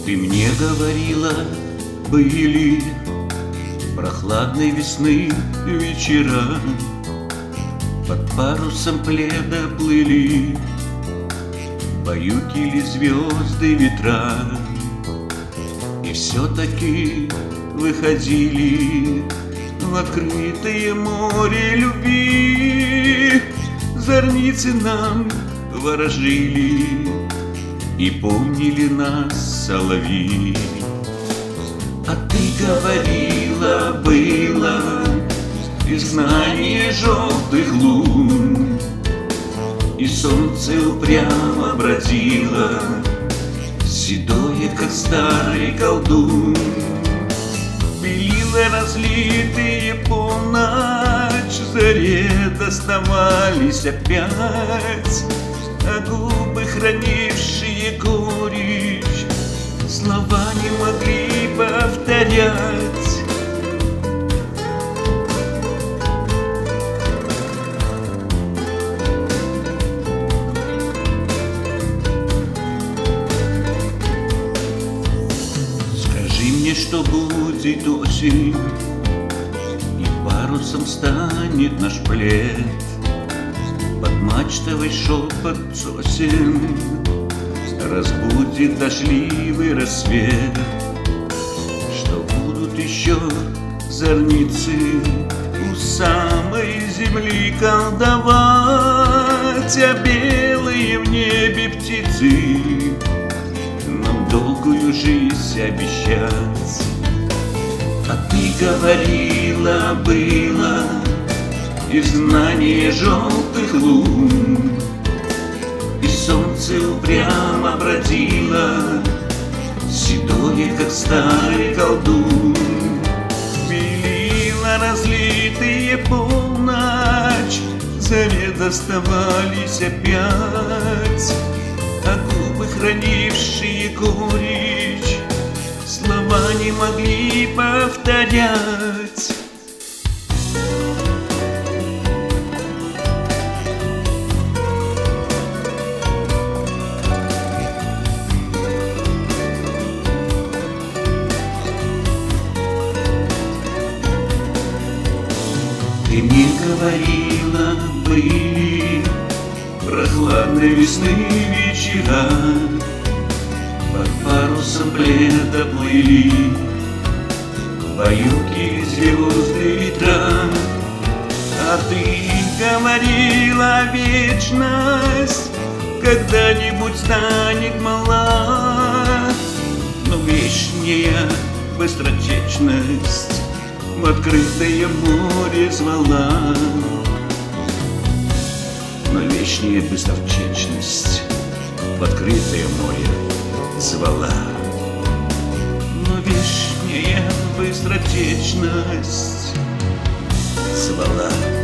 Ты мне говорила, были прохладной весны вечера, под парусом пледа плыли, баюкали звезды ветра. И все-таки выходили в открытое море любви. Зорницы нам ворожили, и помнили нас соловьи. А ты говорила, было изгнание желтых лун, и солнце упрямо бродило, седое, как старый колдун. Белила разлитые полночь, заре доставались опять, а губы, хранившие горечь, слова не могли повторять. Скажи мне, что будет осень, и парусом станет наш плед, под мачтовый шепот сосен разбудит дождливый рассвет. Что будут еще зорницы у самой земли колдовать, а белые в небе птицы нам долгую жизнь обещать. А ты говорила, было изгнание желтых лун, и солнце упрямо бродило, седое, как старый колдун. Белила разлитые полночь, заре доставались опять, а губы, хранившие горечь, слова не могли повторять. Ты мне говорила, были прохладной весны вечера, под парусом пледа плыли, баюкали звезды ветра. А ты говорила, вечность когда-нибудь станет мала, но вечная быстротечность в открытое море звала. Но вечная быстротечность в открытое море звала. Но вечная быстротечность звала.